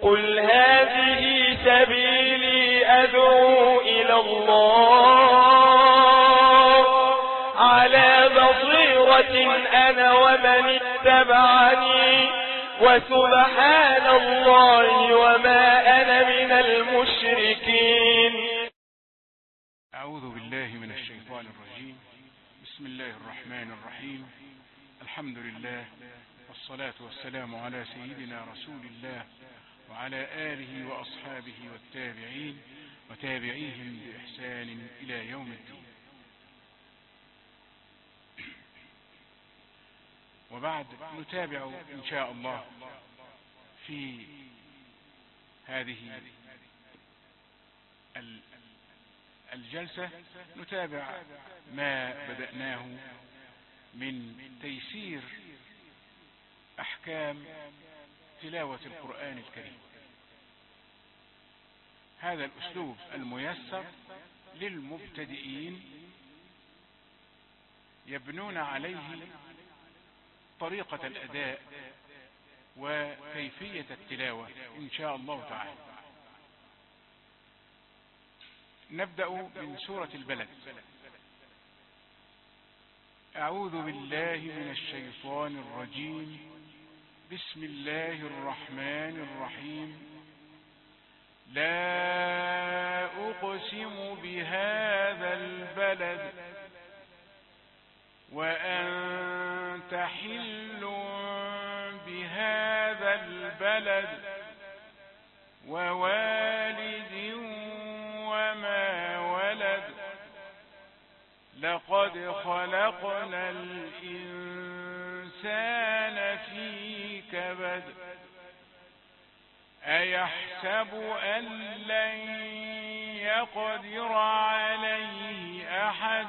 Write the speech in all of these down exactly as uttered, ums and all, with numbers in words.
قل هذه سبيلي أدعو إلى الله على بصيرة أنا ومن اتبعني وسبحان الله وما أنا من المشركين. أعوذ بالله من الشيطان الرجيم. بسم الله الرحمن الرحيم. الحمد لله والصلاة والسلام على سيدنا رسول الله وعلى آله وأصحابه والتابعين وتابعيهم بإحسان إلى يوم الدين. وبعد نتابع إن شاء الله في هذه الجلسة نتابع ما بدأناه من تيسير أحكام تلاوة القرآن الكريم. هذا الأسلوب الميسر للمبتدئين يبنون عليه طريقة الأداء وكيفية التلاوة إن شاء الله تعالى. نبدأ من سورة البلد. أعوذ بالله من الشيطان الرجيم. بسم الله الرحمن الرحيم. لا أقسم بهذا البلد وأنت حل بهذا البلد ووالد وما ولد لقد خلقنا الإنسان في كبد أيحسب أن لن يقدر عليه أحد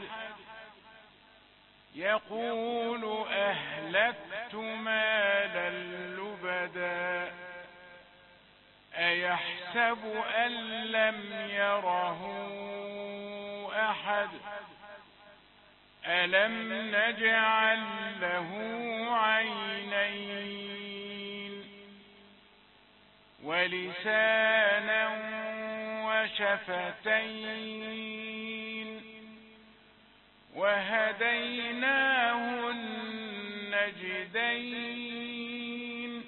يقول أهلكت مالا لبدا أيحسب أن لم يره أحد ألم نجعل له عينين ولسانا وشفتين وهديناه النجدين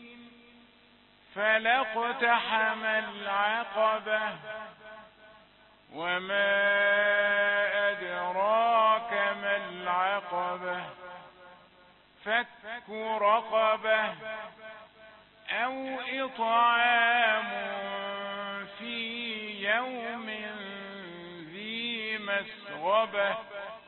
فلاقتحم العقبة وما أدراك ما العقبة فك رقبة أو إطعام في يوم ذي مسغبة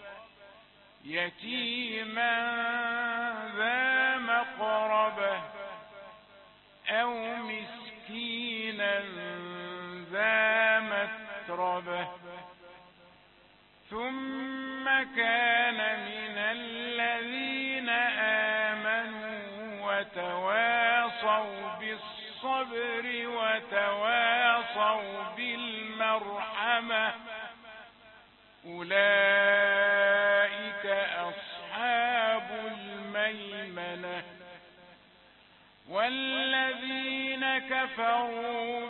يتيما ذا مقربة أو مسكينا ذا متربة ثم كان من الذين آمنوا وتواصوا بالصبر وتواصوا بالمرحمة أولئك أصحاب الميمنة والذين كفروا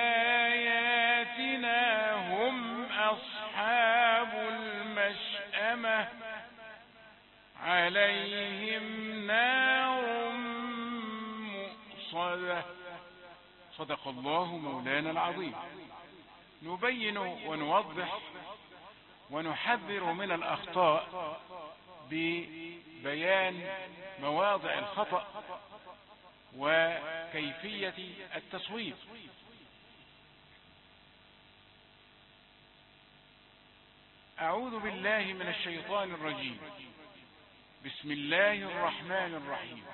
بآياتنا هم أصحاب المشأمة عليهم نار مؤصدة. صدق الله مولانا العظيم. نبين ونوضح ونحذر من الأخطاء ببيان مواضع الخطأ وكيفية التصويب. أعوذ بالله من الشيطان الرجيم. بسم الله الرحمن الرحيم.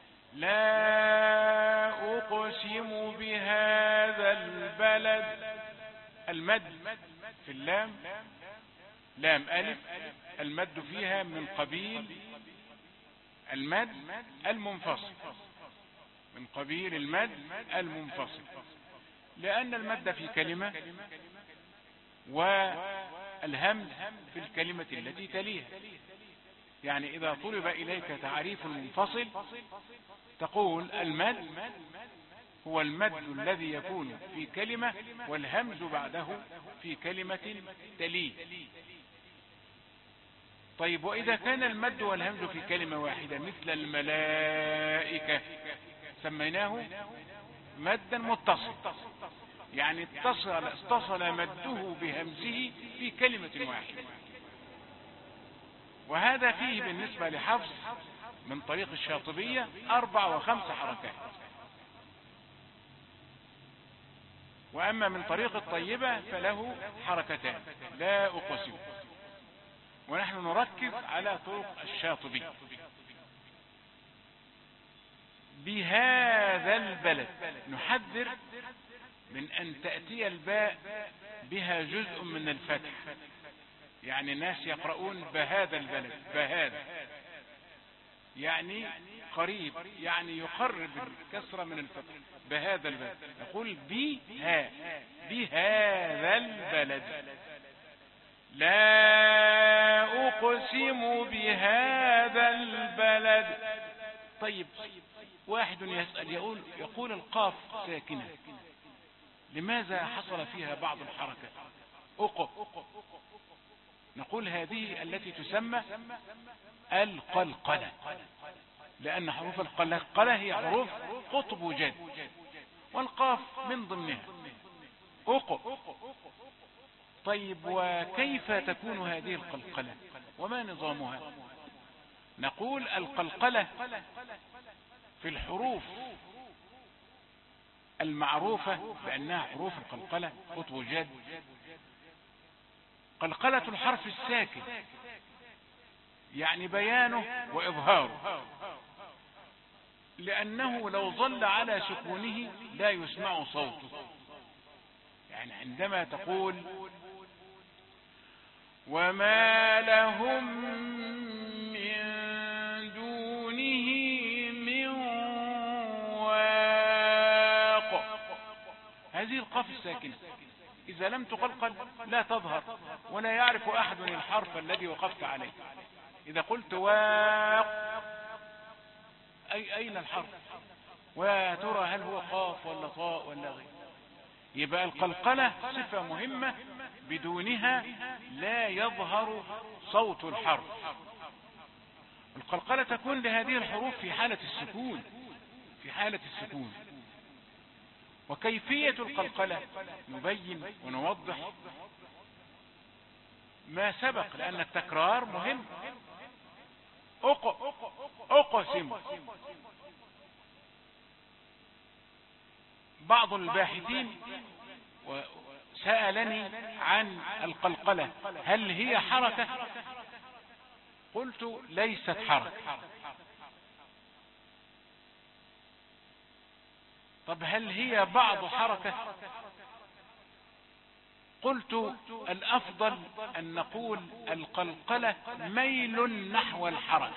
لا أقسم بهذا البلد. المد في اللام لام ألف، المد فيها من قبيل المد المنفصل، من قبيل المد المنفصل، لأن المد في كلمة والهمز في الكلمة التي تليها. يعني إذا طلب إليك تعريف المنفصل تقول المد هو المد الذي يكون في كلمة والهمز بعده في كلمة تليه. طيب وإذا كان المد والهمز في كلمة واحدة مثل الملائكة سميناه مدا متصل، يعني اتصل اتصل مده بهمزه في كلمة واحدة. وهذا فيه بالنسبة لحفص من طريق الشاطبية أربع وخمس حركات. وأما من طريق الطيبة فله حركتان لا أقسم. ونحن نركز على طرق الشاطبي. بهذا البلد نحذر من أن تأتي الباء بها جزء من الفتح، يعني الناس يقرؤون بهذا البلد، بهذا يعني قريب، يعني يقرب الكسرة من الفتح، بهذا البلد. يقول بها بهذا البلد، لا أقسم بهذا البلد. طيب واحد يسأل يقول, يقول القاف ساكنة لماذا حصل فيها بعض الحركة أق؟ نقول هذه التي تسمى القلقلة، لأن حروف القلقلة هي حروف قطب وجد، والقاف من ضمنها أق. طيب وكيف تكون هذه القلقلة وما نظامها؟ نقول القلقلة في الحروف المعروفة بأنها حروف القلقلة قطب وجد، قلقلة الحرف الساكن يعني بيانه وإظهاره، لأنه لو ظل على سكونه لا يسمع صوته. يعني عندما تقول وما لهم من دونه من واق، هذه القاف الساكنة إذا لم تقلقل لا تظهر ولا يعرف أحد الحرف الذي وقفت عليه. إذا قلت واق أي أين الحرف؟ وترى هل هو قاف ولا طاء ولا غير؟ يبقى القلقلة صفة مهمة، بدونها لا يظهر صوت الحرف. القلقلة تكون لهذه الحروف في حالة السكون، في حالة السكون. وكيفية القلقلة نبين ونوضح ما سبق، لأن التكرار مهم. أق أقسم. بعض الباحثين سألني عن القلقلة هل هي حركة؟ قلت ليست حركة. طب هل هي بعض حركة؟ قلت الأفضل أن نقول القلقلة ميل نحو الحركة.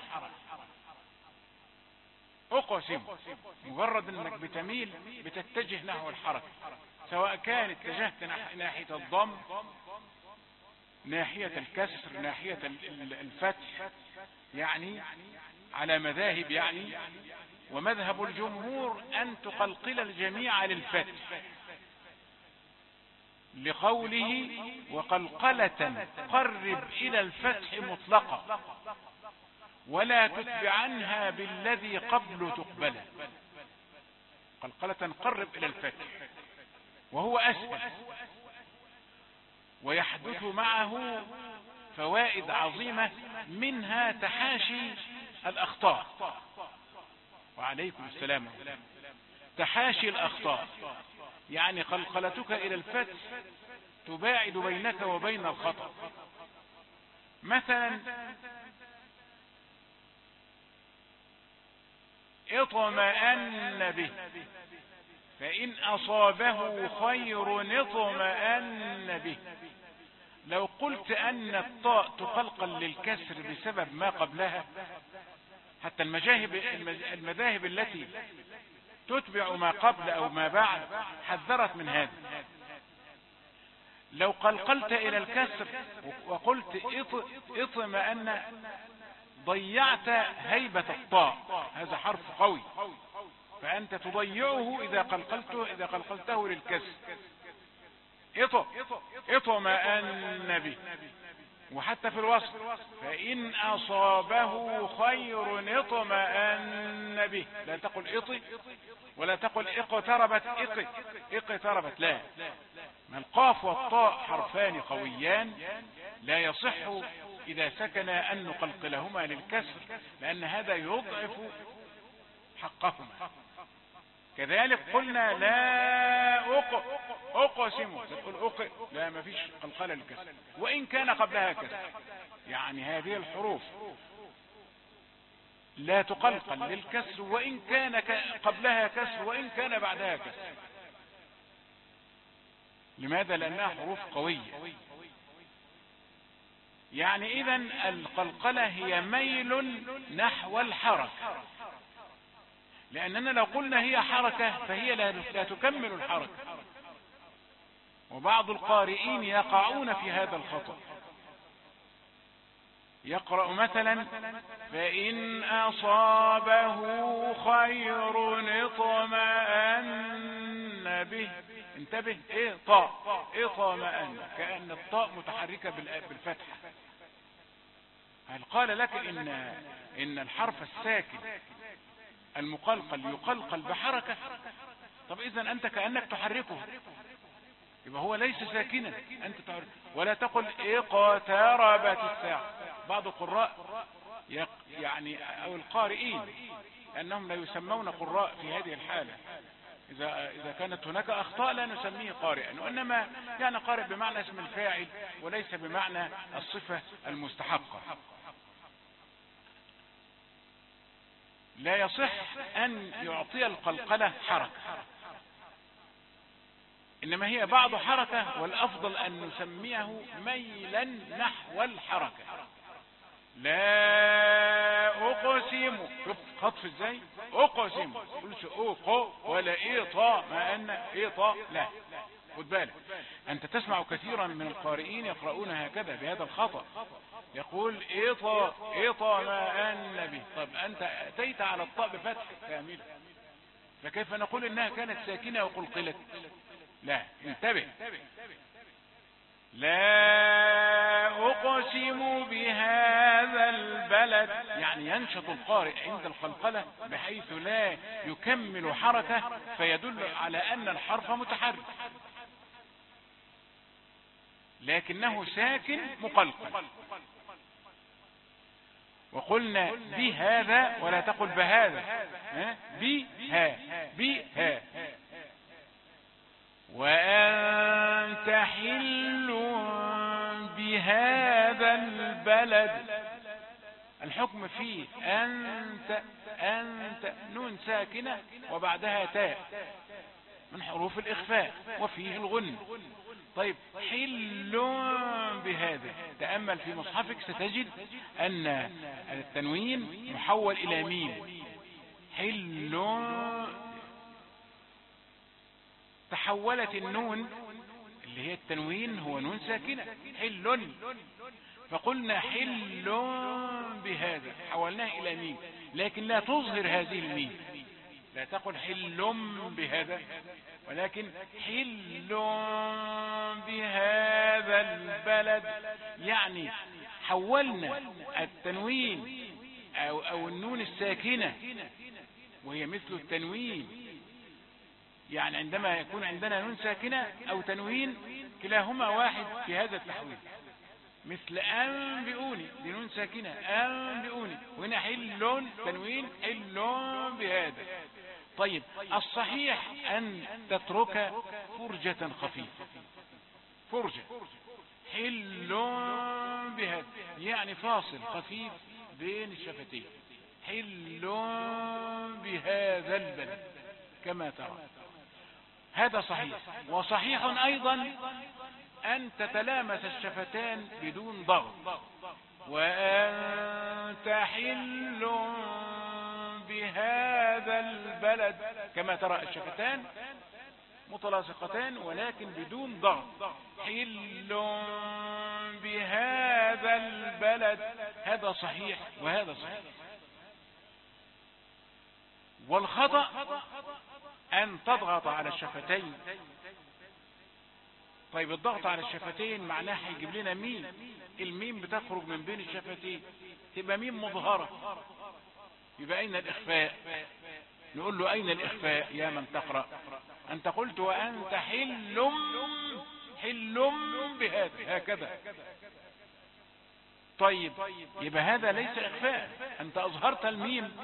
أقسم مجرد أنك بتميل بتتجه نحو الحركة، سواء كان اتجهت ناحية الضم، ناحية الكسر، ناحية الفتح، يعني على مذاهب يعني. ومذهب الجمهور أن تقلقل الجميع للفتح، لقوله وقلقلة قرب إلى الفتح مطلقة ولا تتبعنها بالذي قبل تقبله. قلقلة قرب إلى الفتح وهو أسهل، ويحدث معه فوائد عظيمة، منها تحاشي الأخطاء. وعليكم السلام. تحاشي الأخطاء يعني قلقلتك إلى الفتح تباعد بينك وبين الخطأ. مثلا اطمأن به، فإن أصابه خير اطمأن به. لو قلت أن الطاء تقلقل للكسر بسبب ما قبلها، حتى المذاهب المذاهب التي تتبع ما قبل أو ما بعد حذرت من هذا. لو قلقلت إلى الكسر وقلت اطمأن ضيعت هيبة الطاء، هذا حرف قوي فأنت تضيعه إذا قلقلته إذا قلقلته للكسر. اطأ اطمأن به. وحتى في الوصف فإن أصابه خير اطمأن به، لا تقل اطي ولا تقل اقتربت اقي اقتربت، لا، ما القاف والطاء حرفان قويان لا يصح إذا سكن أن نقلقلهما للكسر، لأن هذا يضعف حقهما. كذلك قلنا لا أق أقسم، تقول أق، لا، ما فيش قلقلة للكسر وإن كان قبلها كسر. يعني هذه الحروف لا تقلقل للكسر وإن كان قبلها كسر وإن كان بعدها كسر. لماذا؟ لأنها حروف قوية. يعني إذن القلقلة هي ميل نحو الحركة، لأننا لو قلنا هي حركة فهي لا تكمل الحركة. وبعض القارئين يقعون في هذا الخطأ، يقرأ مثلا فإن أصابه خير اطمأن به، انتبه، ايه طاء اطمأن، كأن الطاء متحركة بالفتحة. هل قال لك إن, إن الحرف الساكن المقلقل يقلقل بحركة؟ طب إذن أنت كأنك تحركه، يبقى هو ليس ساكنا، أنت تحرك. ولا تقل اقتربت الساعة. بعض القراء يعني أو القارئين أنهم لا يسمون قراء في هذه الحالة، إذا إذا كانت هناك أخطاء لا نسميه قارئا، وإنما يعني قارئ بمعنى اسم الفاعل وليس بمعنى الصفة المستحقة. لا يصح أن يعطي القلقلة حركة، إنما هي بعض حركة، والأفضل أن نسميه ميلا نحو الحركة. لا أقسم، شوف خطف ازاي، أقسم، قلش أوقو ولا إيطا، ما أن إيطا، لا، خد بالك. أنت تسمع كثيرا من القارئين يقرؤون هكذا بهذا الخطأ، يقول إيطا إيطا ما أن به. طب أنت أتيت على الطاء بفتح كاملة، فكيف نقول إنها كانت ساكنة وقلقلت؟ لا، انتبه. لا أقسم بهذا البلد، يعني ينشط القارئ عند القلقلة بحيث لا يكمل حركة فيدل على أن الحرف متحرك، لكنه ساكن مقلقل. وقلنا بهذا ولا تقل بهذا، بها بها. وأنت حل بهذا البلد، الحكم فيه أنت أنت نون ساكنة وبعدها تاء من حروف الإخفاء وفيه الغن. طيب حل بهذا، تأمل في مصحفك ستجد أن التنوين محول إلى ميم. حل، تحولت النون اللي هي التنوين هو نون ساكنة، حل، فقلنا حل بهذا، حولناه إلى ميم، لكن لا تظهر هذه الميم، لا تقل حل بهذا، ولكن حل بهذا البلد. يعني حولنا التنوين أو, أو النون الساكنة وهي مثل التنوين، يعني عندما يكون عندنا نون ساكنة أو تنوين كلاهما واحد في هذا التحويل، مثل أنبئوني دي نون ساكنة أنبئوني، وهنا حل تنوين حل بهذا. طيب الصحيح أن تترك فرجة خفيفة، فرجة حل بهذا، يعني فاصل خفيف بين الشفتين، حل بهذا البلد كما ترى، هذا صحيح. وصحيح أيضا أن تتلامس الشفتان بدون ضغط، وأنت حل بهذا البلد كما ترى الشفتان متلاصقتان ولكن بدون ضغط، حل بهذا البلد، هذا صحيح وهذا صحيح. والخطأ أن تضغط على الشفتين. طيب الضغط على الشفتين معناه هيجيب لنا ميم، الميم بتخرج من بين الشفتين تبقى ميم مظهرة، يبقى أين الإخفاء؟ نقول له أين الإخفاء يا من تقرأ؟ أنت قلت وأنت حل حل بهذا هكذا. طيب يبقى هذا ليس إخفاء، أنت أظهرت الميم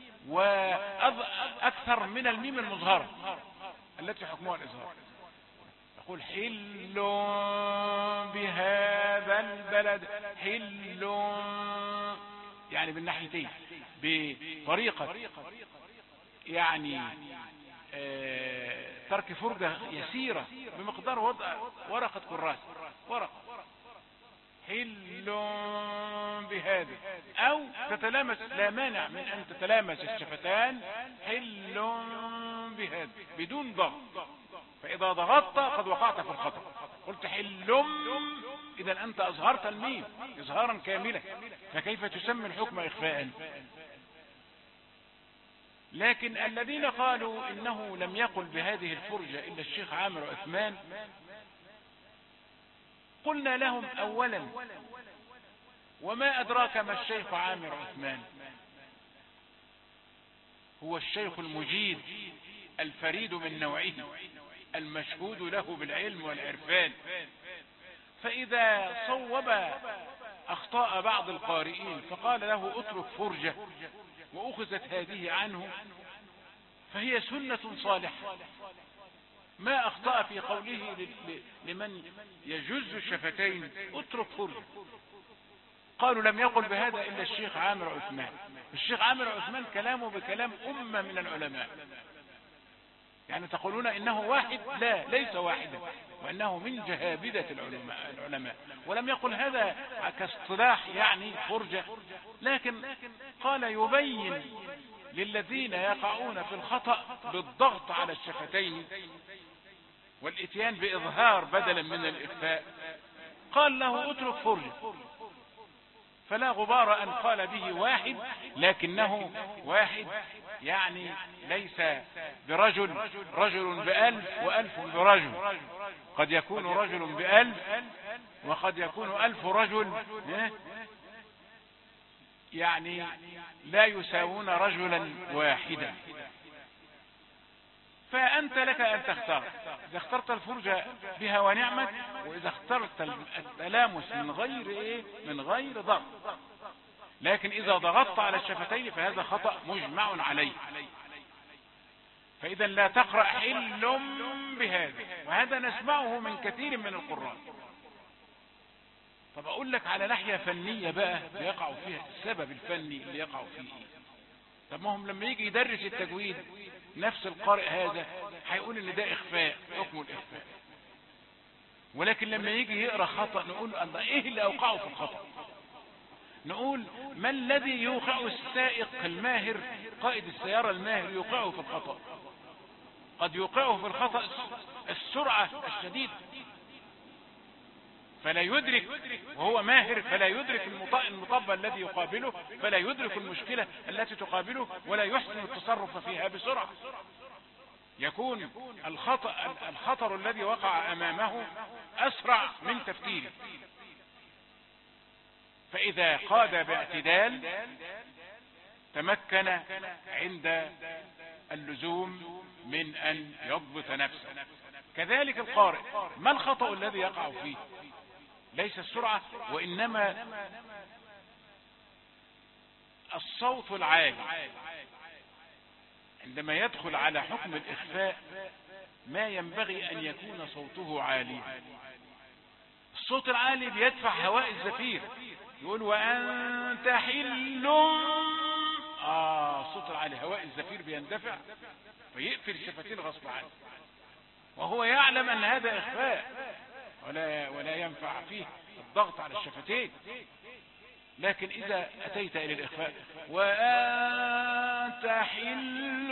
وأكثر من الميم المظهرة التي حكمها الإظهار. يقول حل بهذا البلد، حل يعني بالناحيتين بطريقة يعني آه ترك فرجة يسيرة بمقدار وضع ورقة كراس، ورقة حل بهذا، أو تتلامس، لا مانع من أن تتلامس الشفتان حل بهذا بدون ضغط، فإذا ضغطت قد وقعت في الخطأ. قلت حل إذا أنت أظهرت الميم إظهارا كاملا، فكيف تسمي الحكم إخفاء؟ لكن الذين قالوا إنه لم يقل بهذه الفرجة إلا الشيخ عامر عثمان، قلنا لهم أولا وما أدراك ما الشيخ عامر عثمان؟ هو الشيخ المجيد الفريد من نوعه المشهود له بالعلم والعرفان، فإذا صوب أخطاء بعض القارئين فقال له اترك فرجة وأخذت هذه عنه فهي سنة صالحة، ما أخطأ في قوله لمن يجز الشفتين اترك فرجة. قالوا لم يقل بهذا إلا الشيخ عامر عثمان. الشيخ عامر عثمان كلامه بكلام أمة من العلماء، يعني تقولون إنه واحد؟ لا، ليس واحدا، وإنه من جهابدة العلماء, العلماء ولم يقل هذا كاصطلاح يعني فرجة، لكن قال يبين للذين يقعون في الخطأ بالضغط على الشفتين والاتيان بإظهار بدلا من الإخفاء، قال له اترك فرجة، فلا غبار أن قال به واحد، لكنه واحد يعني ليس برجل، رجل بألف وألف برجل، قد يكون رجل بألف وقد يكون ألف رجل يعني لا يساوون رجلا واحدا. فأنت لك أن تختار، إذا اخترت الفرجة بها ونعمت، وإذا اخترت التلامس من غير إيه؟ من غير ضغط. لكن إذا ضغطت على الشفتين فهذا خطأ مجمع عليه، فإذا لا تقرأ حل بهذا، وهذا نسمعه من كثير من القراء. طب أقول لك على ناحية فنية بقى يقع فيها السبب الفني اللي يقع فيه. طب ما هم لما يجي يدرس التجويد نفس القارئ هذا هيقول ان ده اخفاء، حكم الاخفاء، ولكن لما يجي يقرأ خطأ نقول الله ايه اللي اوقعه في الخطأ؟ نقول ما الذي يوقع السائق الماهر، قائد السيارة الماهر يوقعه في الخطأ؟ قد يوقعه في الخطأ السرعة الشديدة، فلا يدرك وهو ماهر، فلا يدرك المطب الذي يقابله، فلا يدرك المشكلة التي تقابله، ولا يحسن التصرف فيها بسرعة. يكون الخطأ الخطر الذي وقع أمامه أسرع من تفكيره، فإذا قاد باعتدال تمكن عند اللزوم من أن يضبط نفسه. كذلك القارئ، ما الخطأ الذي يقع فيه؟ ليس السرعة، وإنما الصوت العالي. عندما يدخل على حكم الإخفاء ما ينبغي أن يكون صوته عاليا. الصوت العالي بيدفع هواء الزفير، يقول وأنت حل، آه الصوت العالي هواء الزفير بيندفع ويقفل الشفتين غصب عنه، وهو يعلم أن هذا إخفاء ولا ولا ينفع فيه الضغط على الشفتين. لكن إذا أتيت إلى الإخفاء وأنت حل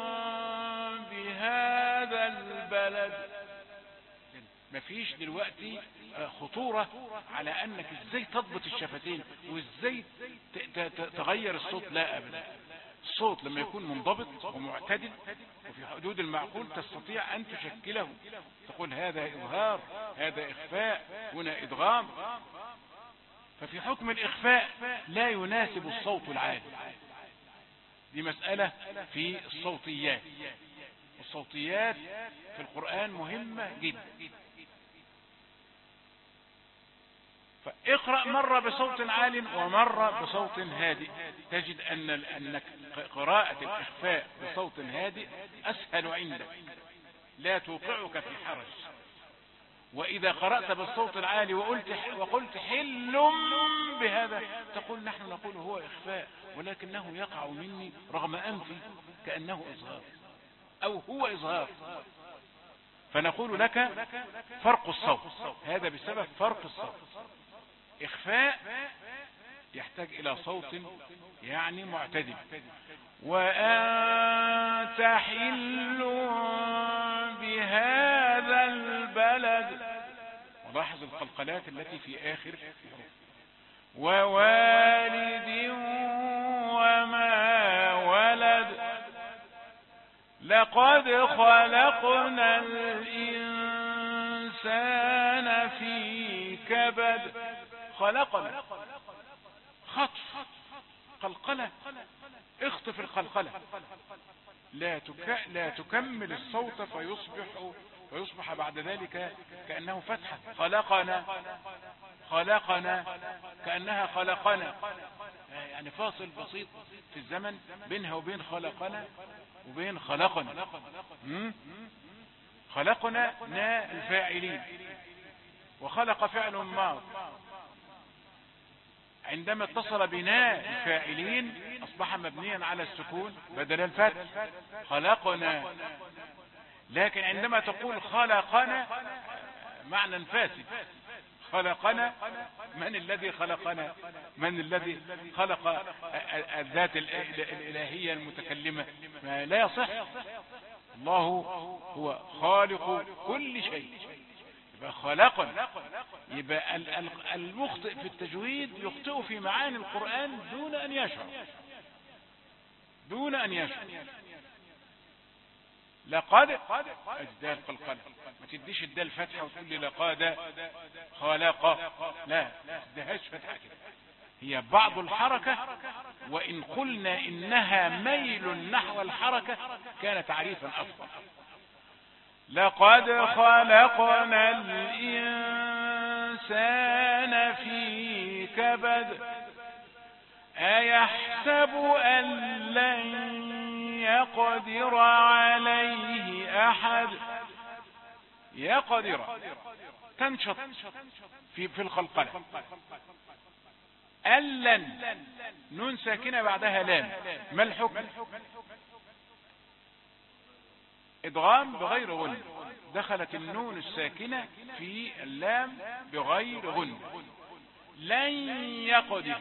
بهذا البلد، مفيش دلوقتي خطورة على أنك إزاي تضبط الشفتين وإزاي تغير الصوت، لا أبدا. الصوت لما يكون منضبط ومعتدل وفي حدود المعقول تستطيع أن تشكله، تقول هذا إظهار، هذا إخفاء، هنا إدغام. ففي حكم الإخفاء لا يناسب الصوت العالي. دي مسألة في الصوتيات. الصوتيات في القرآن مهمة جدا. فاقرأ مرة بصوت عال ومرة بصوت هادئ، تجد أن أن قراءة الإخفاء بصوت هادئ أسهل عندك، لا توقعك في حرج. وإذا قرأت بالصوت العالي وقلت وقلت حل بهذا، تقول نحن نقول هو إخفاء ولكنه يقع مني رغم أنفي كأنه إظهار أو هو إظهار. فنقول لك فرق الصوت، هذا بسبب فرق الصوت. إخفاء يحتاج إلى صوت يعني معتدل. وأنت حل بهذا البلد، ولاحظ القلقلات التي في آخر الحروف. ووالد وما ولد، لقد خلقنا الإنسان في كبد. خلقنا خطف قلقلة، اخطف القلقلة، لا تك... لا تكمل الصوت فيصبح ويصبح بعد ذلك كأنه فتحة. خلقنا خلقنا كأنها خلقنا، يعني فاصل بسيط في الزمن بينها وبين خلقنا وبين خلقنا. خلقنا نا الفاعلين، وخلق فعل ماض. عندما اتصل بنا الفاعلين أصبح مبنيا على السكون بدل الفتح، خلقنا. لكن عندما تقول خلقنا معنى فاسد. خلقنا، من الذي خلقنا؟ من الذي خلق الذات الإلهية المتكلمة؟ ما لا يصح. الله هو خالق كل شيء. يبقى خلقنا، يبقى المخطئ في التجويد يخطئ في معاني القرآن دون أن يشعر، دون أن يشعر. لقد أجدال قلقلة، ما تديش الدال فتحة وتقول لي لقد خلق، لا ما تديهاش فتحة كده، هي بعض الحركة. وإن قلنا إنها ميل نحو الحركة كان تعريفا أفضل. لقد خلقنا الإنسان في كبد، أيحسب أن لن يقدر عليه أحد. يقدر تنشط في في القلقلة. ألن نون ساكنة بعدها لام، ما الحكم؟ إدغام بغير غن، دخلت النون الساكنة في اللام بغير غن. لن يقدر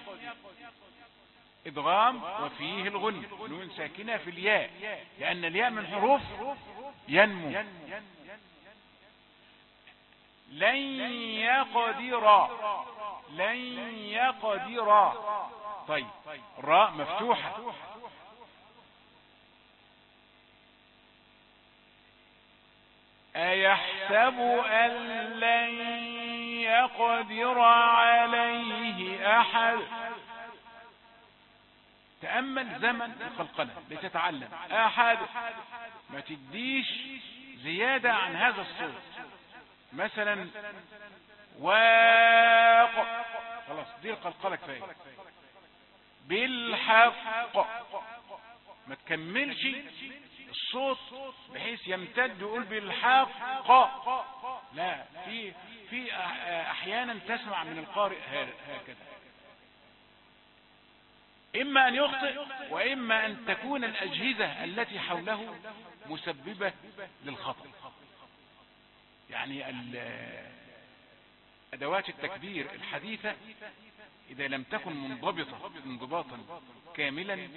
إدغام وفيه الغن، نون ساكنة في الياء، لأن الياء من حروف ينمو. لن يقدر، لن يقدر. طيب راء مفتوحة، أيحسب أن لن يقدر عليه أحد. تأمل زمن القلقلة لتتعلم. أحد ما تديش زيادة عن هذا الصوت. مثلا واق، خلاص دي القلقلة كفاية. بالحق ما تكملش الصوت بحيث يمتد ويقول بالحق، لا، في في احيانا تسمع من القارئ هكذا. اما ان يخطئ واما ان تكون الاجهزة التي حوله مسببة للخطأ. يعني ادوات التكبير الحديثة اذا لم تكن منضبطة انضباطا كاملا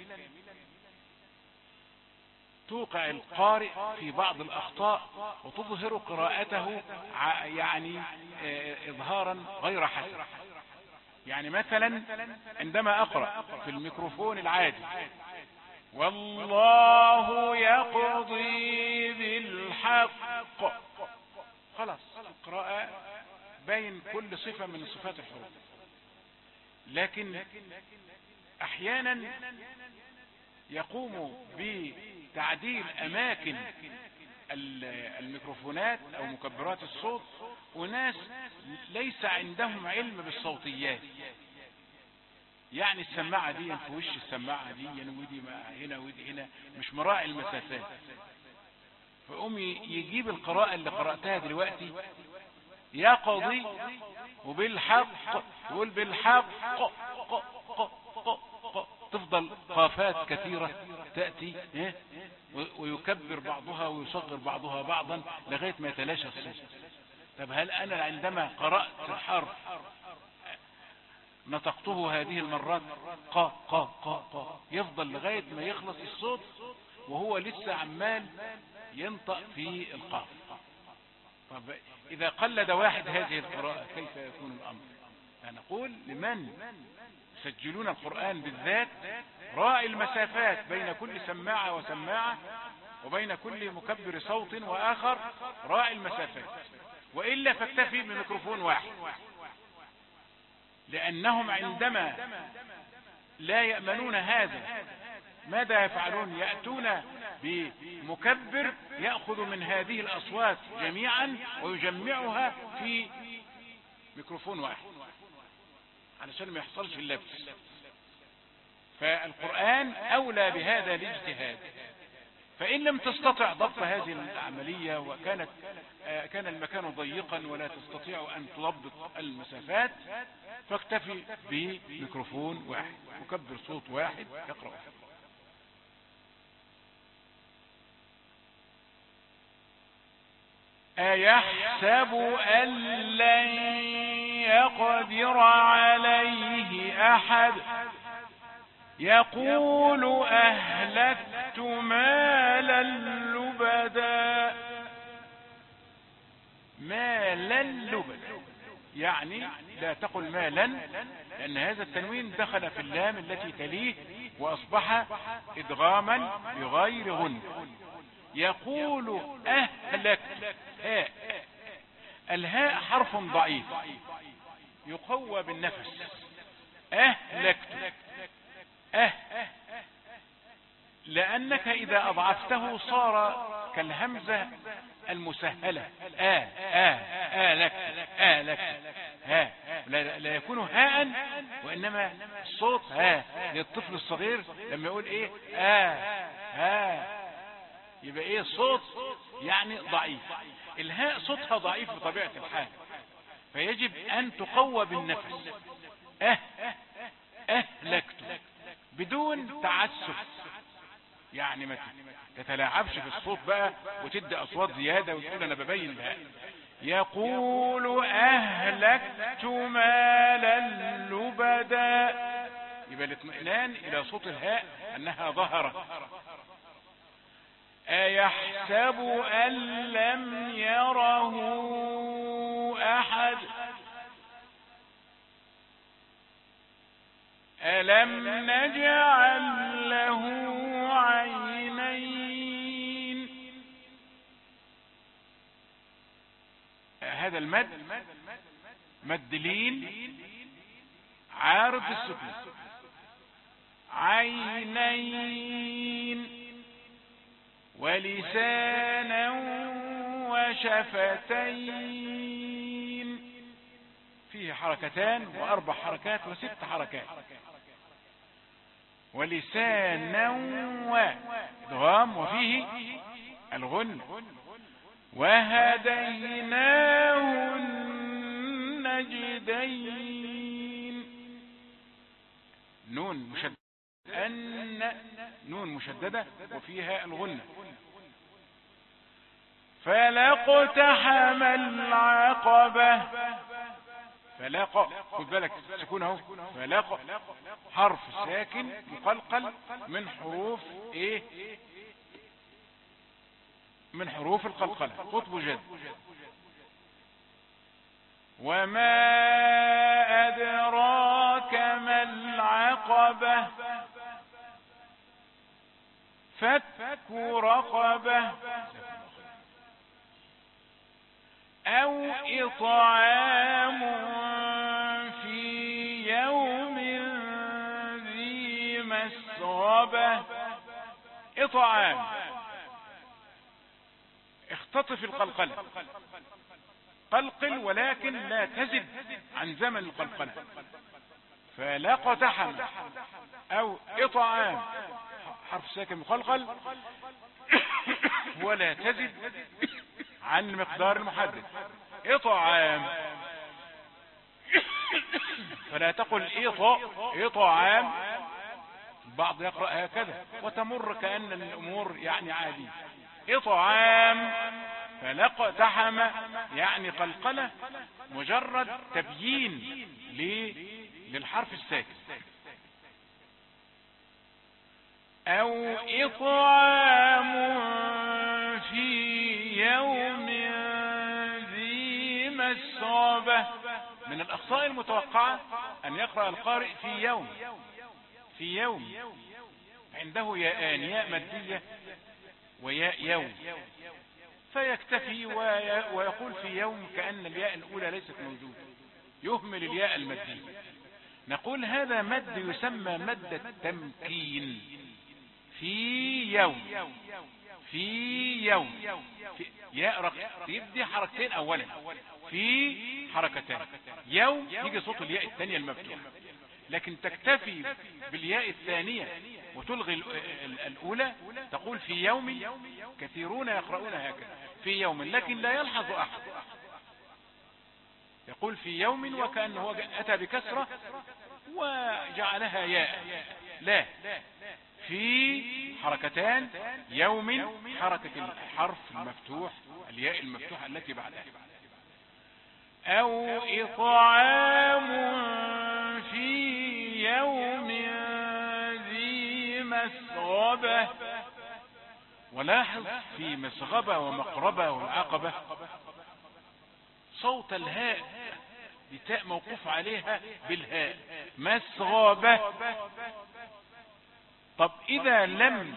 توقع القارئ في بعض الأخطاء وتظهر قراءته يعني إظهارا غير حسن. يعني مثلا عندما أقرأ في الميكروفون العادي والله يقضي بالحق. خلاص القراءة باين كل صفة من صفات الحروف. لكن احيانا يقوم بتعديل اماكن الميكروفونات او مكبرات الصوت وناس ليس عندهم علم بالصوتيات، يعني السماعة دي في وش السماعة دي يعني ودي هنا ودي هنا، مش مراعي المسافات، فقوم يجيب القراءة اللي قرأتها دلوقتي يقضي وبالحق يقول بالحق، تفضل قافات كثيرة تأتي ويكبر بعضها ويصغر بعضها بعضا لغاية ما يتلاشى الصوت. طب هل أنا عندما قرأت الحرف نطقته هذه المرات قا قا قا قا يفضل لغاية ما يخلص الصوت وهو لسه عمال ينطق في القاف؟ طب إذا قلد واحد هذه القراءة كيف يكون الأمر؟ نقول لمن يسجلون القرآن بالذات راعي المسافات بين كل سماعة وسماعة وبين كل مكبر صوت وآخر، راعي المسافات، وإلا فاكتفي بميكروفون واحد، لأنهم عندما لا يأمنون هذا ماذا يفعلون؟ يأتون بمكبر يأخذ من هذه الأصوات جميعا ويجمعها في ميكروفون واحد علشان ما يحصلش اللبس. فالقرآن أولى بهذا الاجتهاد. فإن لم تستطع ضبط هذه العملية وكانت آه كان المكان ضيقا ولا تستطيع أن تضبط المسافات فاكتفي بميكروفون واحد مكبر صوت واحد يقرأ. أيحسب أن لن يقدر عليه أحد يقول أهلكت مالا لبدا. مالا لبدا يعني لا تقل مالا، لأن هذا التنوين دخل في اللام التي تليه وأصبح إدغاما بغير غن. يقول أهلكت، هاء الهاء حرف ضعيف يقوى بالنفس. أهلكت أه لأنك إذا أضعفته صار كالهمزة المسهلة آه آه آه لك آه لك ها لا, لا يكون هاء، وإنما الصوت ها للطفل الصغير لما يقول إيه آه ها يبقى إيه الصوت يعني ضعيف. الهاء صوتها ضعيف بطبيعة الحال، فيجب أن تقوى بالنفس. أه أهلكت بدون تعسف، يعني ما تتلاعبش في الصوت بقى وتدي أصوات زيادة وتقول أنا ببين بها. يقول أهلكت مالا لبدا، يبقى الاطمئنان إلى صوت الهاء أنها ظهرت. أيحسب أن لم يره أحد ألم نجعل له عينين. هذا المد مد لين عارض السكون. عينين ولسانا وشفتين، فيه حركتان واربع حركات وست حركات. ولسانا وادغام وفيه الغن. وهديناه النجدين. نون مشددة أن نون مشددة وفيها الغنة. فلاقتحم العقبة. فلاق خد بالك سكون اهو. فلاق حرف ساكن مقلقل من حروف ايه من حروف القلقلة قطب جد. وما أدراك ما العقبة. فك رقبة أو إطعام في يوم ذي مسغبة. إطعام، اختطف القلقلة، قلقل ولكن لا تزد عن زمن القلقلة، فلا اقتحم أو إطعام حرف ساكن مقلقل ولا تزد عن المقدار المحدد. إطعام، فلا تقل إطع إطعام، بعض يقرأ هكذا وتمر كأن الأمور يعني عادية. إطعام فلا اقتحم يعني قلقلة، مجرد تبيين للحرف الساكن. أو إطعام في يوم ذي مسغبة. من الأخطاء المتوقعة أن يقرأ القارئ في يوم، في يوم عنده ياءان، ياء مادية وياء يوم، فيكتفي ويقول في يوم كأن الياء الأولى ليست موجودة، يهمل الياء المادية. نقول هذا مد يسمى مد التمكين. في يوم، في يوم، في ياء رق يبدي حركتين أولا، في حركتين، يوم يجي صوت الياء الثانية المفتوحة، لكن تكتفي بالياء الثانية وتلغي الأولى، تقول في يوم. كثيرون يقرؤون هكذا في يوم، لكن لا يلحظ أحد يقول في يوم وكأنه أتى بكسرة وجعلها ياء، لا، في حركتان، يوم حركة الحرف المفتوح الياء المفتوحة التي بعدها. أو إطعام في يوم ذي مسغبة. ولاحظ في مسغبة ومقربة والعقبة صوت الهاء بتاء موقوف عليها بالهاء، مسغبة. طب إذا لم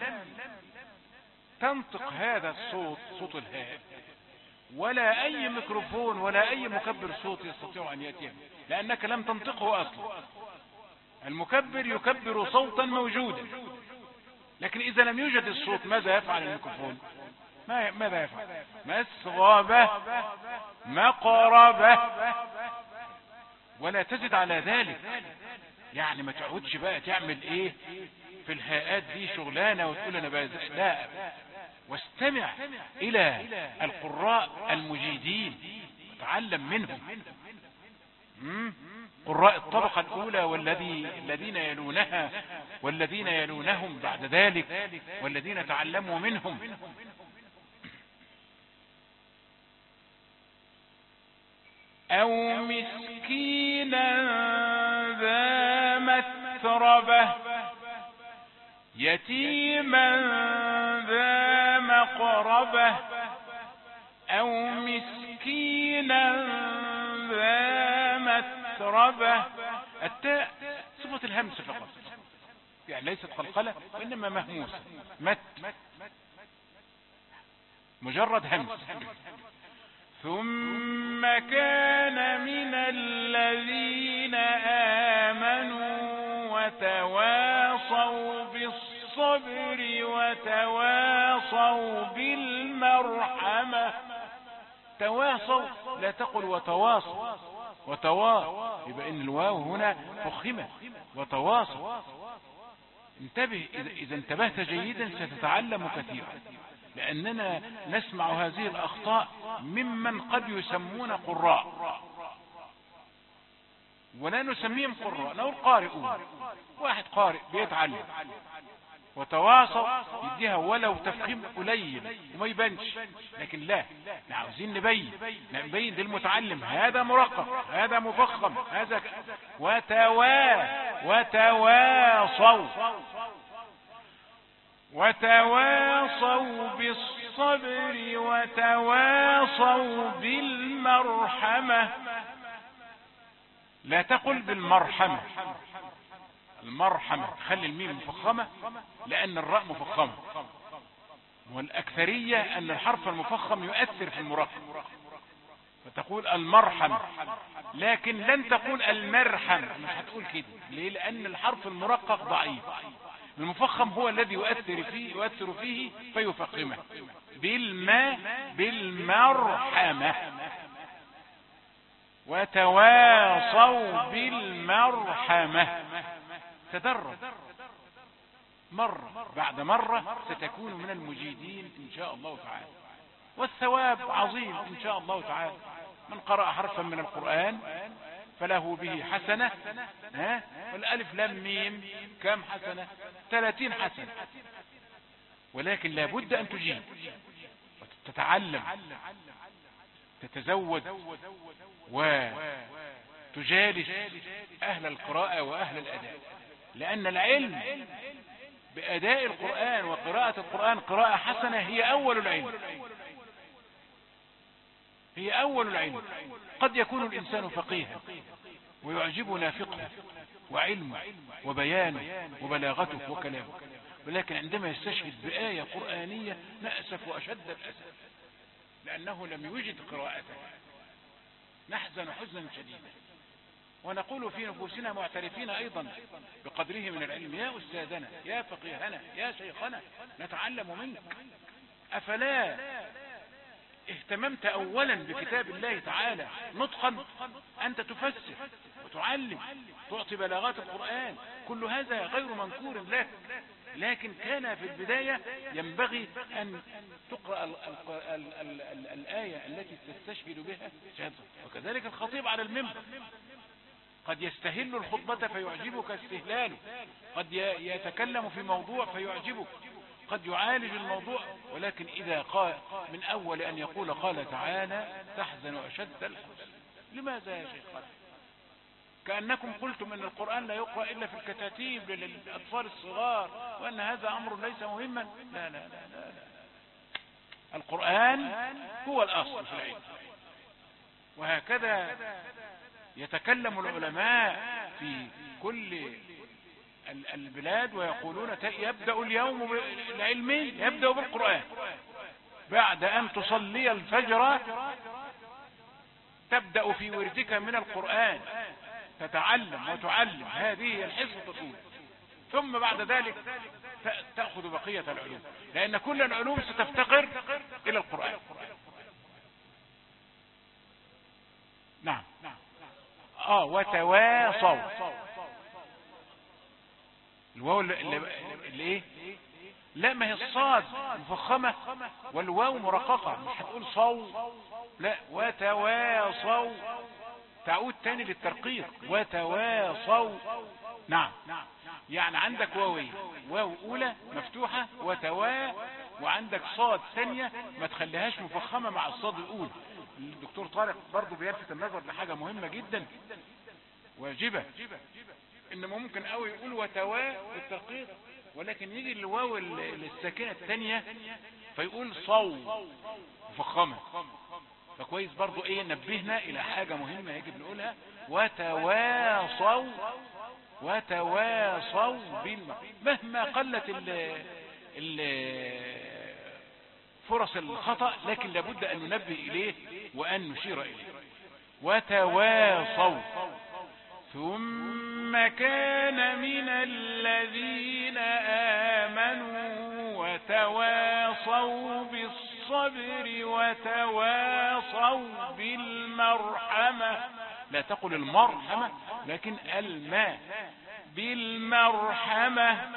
تنطق هذا الصوت، صوت الهاء، ولا أي ميكروفون ولا أي مكبر صوت يستطيع أن يأتيه، لأنك لم تنطقه أصلا. المكبر يكبر صوتا موجودا، لكن إذا لم يوجد الصوت ماذا يفعل الميكروفون؟ ماذا يفعل؟ مسغبة، مقربة، ولا تزد على ذلك. يعني ما تعودش بقى تعمل ايه في الهاءات دي شغلانة وتقول انا بز... لا، واستمع الى القراء المجيدين وتعلم منهم. مم؟ قراء الطبقة الاولى والذي الذين يلونها والذين يلونهم بعد ذلك والذين تعلموا منهم. أو مسكينا ذا متربة، يتيما ذا مقربة، أو مسكينا ذا متربة. التاء صفة الهمس فقط، يعني ليست قلقلة وإنما مهموسة، مت، مجرد همس. ثم كان من الذين آمنوا وتواصوا بالصبر وتواصوا بالمرحمة. تواصوا، لا تقل وتواصوا، وتوا يبقى ان الواو هنا فخمة، وتواصوا. انتبه، إذا انتبهت جيدا ستتعلم كثيرا، لأننا نسمع هذه الأخطاء ممن قد يسمون قراء ولا نسميهم قراء، نقول قارئون. واحد قارئ بيتعلم، وتواصل يديها ولو تفخيم قليل وما يبانش، لكن لا، عاوزين نبين نبين للمتعلم هذا مرقق، هذا مفخم، هذا ك... وتوا وتواصوا وتواصوا بالصبر وتواصوا بالمرحمة. لا تقل بالمرحمة، المرحمة خلي الميم مفخمة لأن الراء مفخمة، والأكثرية أن الحرف المفخم يؤثر في المرقق، فتقول المرحم، لكن لن تقول المرحم، مش هتقول كده. ليه؟ لأن الحرف المرقق ضعيف، المفخم هو الذي يؤثر فيه يؤثر فيه فيفخمه. بالما بالمرحمة، وتواصوا بالمرحمة. تدرج مرة بعد مرة ستكون من المجيدين إن شاء الله تعالى، والثواب عظيم إن شاء الله تعالى. من قرأ حرفا من القرآن فله به حسنة، ها؟ والألف لام ميم كم حسنة؟ ثلاثين حسنة. ولكن لا بد أن تجيب وتتعلم، تتزود وتجالس أهل القراءة وأهل الأداء، لأن العلم بأداء القرآن وقراءة القرآن قراءة حسنة هي أول العلم، هي أول العلم. قد يكون الإنسان فقيها ويعجبنا فقهه وعلمه وبيانه وبلاغته وكلامه، ولكن عندما يستشهد بآية قرآنية نأسف وأشد الأسف لأنه لم يجد قراءتها، نحزن حزنا شديدا، ونقول في نفوسنا معترفين أيضا بقدره من العلم: يا أستاذنا، يا فقيهنا، يا شيخنا، نتعلم منك. أفلا اهتممت أولا بكتاب الله تعالى نطقا؟ أنت تفسر وتعلم، تعطي بلاغات القرآن، كل هذا غير منكور له، لكن كان في البداية ينبغي أن تقرأ ال ال ال ال ال الآية التي تستشهد بها شهادة. وكذلك الخطيب على المنبر قد يستهل الخطبة فيعجبك استهلاله، قد يتكلم في موضوع فيعجبك، قد يعالج الموضوع، ولكن إذا قال من أول أن يقول قال تعالى تحزن أشد الحزن. لماذا يا شيخ؟ كأنكم قلتم أن القرآن لا يقرأ إلا في الكتاتيب للأطفال الصغار، وأن هذا أمر ليس مهما. لا لا لا لا, لا. القرآن هو الأصل في العلم، وهكذا يتكلم العلماء في كل البلاد ويقولون يبدأ اليوم العلمي يبدأ بالقرآن، بعد أن تصلي الفجر تبدأ في وردك من القرآن، تتعلم وتعلم، هذه الحصة الأولى، ثم بعد ذلك تأخذ بقية العلوم، لأن كل العلوم ستفتقر إلى القرآن. نعم. آه وتواصوا، الواو اللي, اللي ايه؟ لا، ما هي الصاد مفخمة والواو مرققة، مش هتقول صو، لا، وتواصوا تعود تاني للترقيق، وتواصوا. نعم، يعني عندك واوية، واو اولى مفتوحة وتوا، وعندك صاد ثانية ما تخليهاش مفخمة مع الصاد الاولى. الدكتور طارق برضو بيلفت النظر لحاجة مهمة جدا واجبة، ان ممكن قوي يقول وتوا بالترقيق، ولكن يجي الواو الساكنة الثانية فيقول صو مفخمة. فكويس برضو ايه، نبهنا الى حاجة مهمة يجب نقولها: وتواصوا وتواصوا بالمعروف. مهما قلت ال ال فرص الخطأ، لكن لابد ان ننبه اليه وان نشير اليه. وتواصوا ثم كان من الذين آمنوا وتواصوا بالصبر وتواصوا بالمرحمة. لا تقل المرحمة لكن الماء بالمرحمة.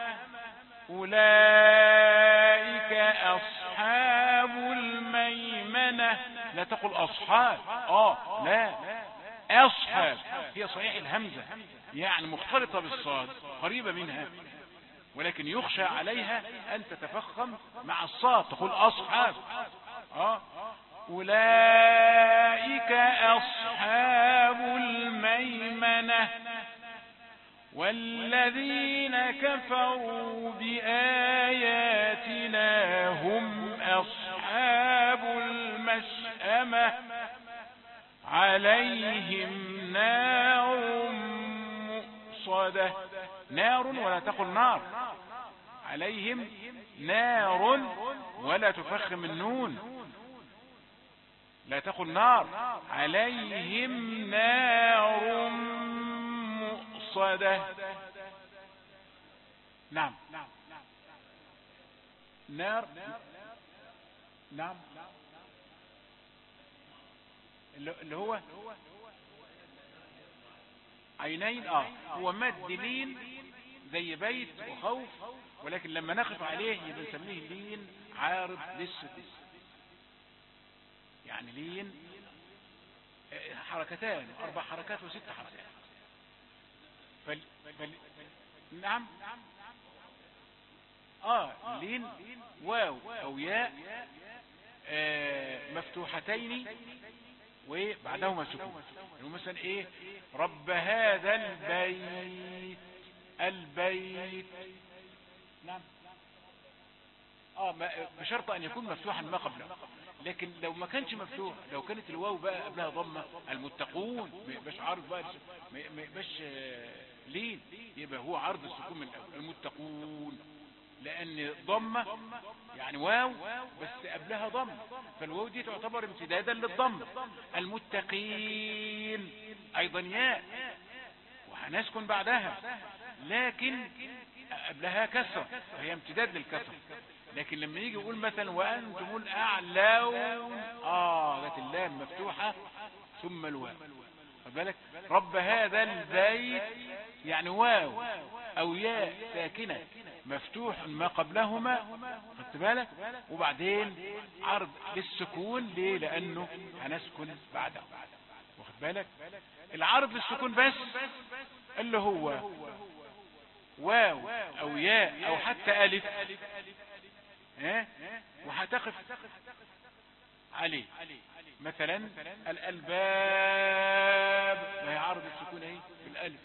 أولئك أصحاب الميمنة. لا تقل أصحاب، آه لا، أصحاب هي صحيح الهمزة يعني مختلطة بالصاد قريبة منها، ولكن يخشى عليها أن تتفخم مع الصاد تقول أصحاب. آه أولئك أصحاب الميمنة. والذين كفروا بآياتنا هم أصحاب المشأمة عليهم نار مؤصدة. نار ولا تقل نار، عليهم نار ولا تفخم النون، لا تقل نار، عليهم نار مؤصدة. نعم نار، نعم اللي هو عينين. اه هو مد لين زي بيت وخوف، ولكن لما نقف عليه يبقى نسميه لين عارض للسكون. يعني لين حركتان، اربع حركات وست حركات. فل... فل... نعم اه لين واو او ياء آه مفتوحتين وبعدهما سكون. يعني مثلا ايه، رب هذا البيت، البيت. نعم اه بشرط ان يكون مفتوحا ما قبله. لكن لو ما كانش مفتوح، لو كانت الواو بقى قبلها ضمه، المتقون، ما يبقاش عارض بقى، ما يبقاش لين، يبقى هو عرض السكون من الاول، المتقون، لان ضمه يعني واو بس قبلها ضم، فالواو دي تعتبر امتدادا للضم. المتقين ايضا ياء وهنسكن بعدها، لكن قبلها كسره فهي امتداد للكسره. لكن لما يجي يقول مثلا وانتم الاعلون، اه جت اللام مفتوحه ثم الواو، خد بالك. رب هذا البيت يعني واو او ياء ساكنه مفتوح ما قبلهما، خدت بالك، وبعدين عرض للسكون. ليه؟ لانه هنسكن بعده، واخد بالك. العرض للسكون بس اللي هو واو او ياء او حتى الف، ها، وهتقف عليه. مثلا الالباب، ما هي عرض السكون اهي في الالف.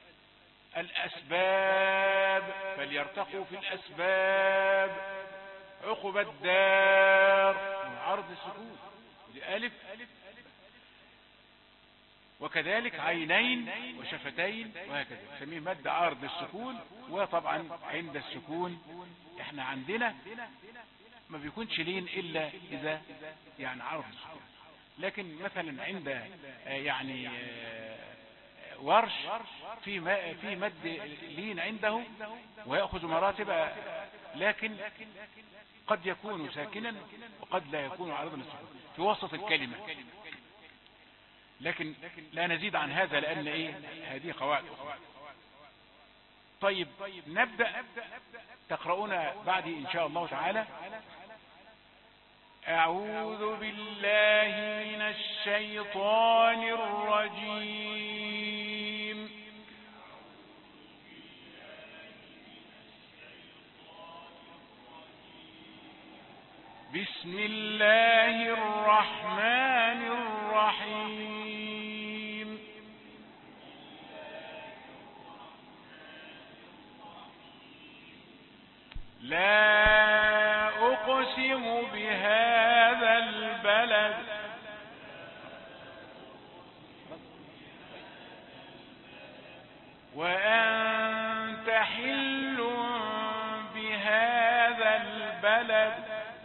الاسباب، فليرتقوا في الاسباب. عقب الدار، عرض السكون لألف. وكذلك عينين وشفتين وهكذا، نسميه مد عارض للسكون. وطبعا عند السكون احنا عندنا ما بيكونش لين الا اذا يعني عرض السكون. لكن مثلا عند يعني ورش في في مد لين عنده ويأخذ مراتب، لكن قد يكون ساكنا وقد لا يكون عارضا للسكون في وسط الكلمة. لكن لا نزيد عن هذا لأن ايه هذه قواعد أخرى. طيب نبدأ، تقرؤون بعدي إن شاء الله تعالى. أعوذ بالله من الشيطان الرجيم. بسم الله الرحمن الرحيم. لا أقسم بهذا البلد وأنت حل بهذا البلد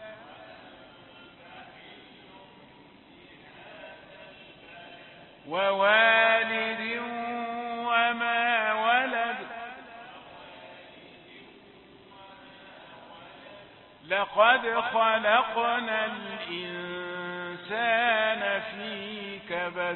ووالد وما ولد لقد خلقنا الإنسان في كبد.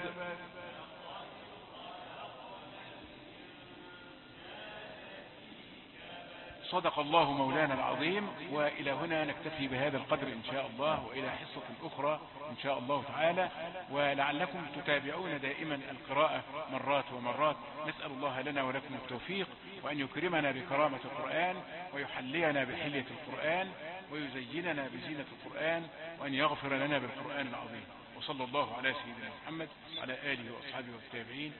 صدق الله مولانا العظيم. وإلى هنا نكتفي بهذا القدر إن شاء الله، وإلى حصة أخرى إن شاء الله تعالى. ولعلكم تتابعون دائما القراءة مرات ومرات. نسأل الله لنا ولكم التوفيق، وأن يكرمنا بكرامة القرآن، ويحلينا بحلية القرآن، ويزيننا بزينة القرآن، وأن يغفر لنا بالقرآن العظيم. وصلى الله على سيدنا محمد وعلى آله وأصحابه والتابعين.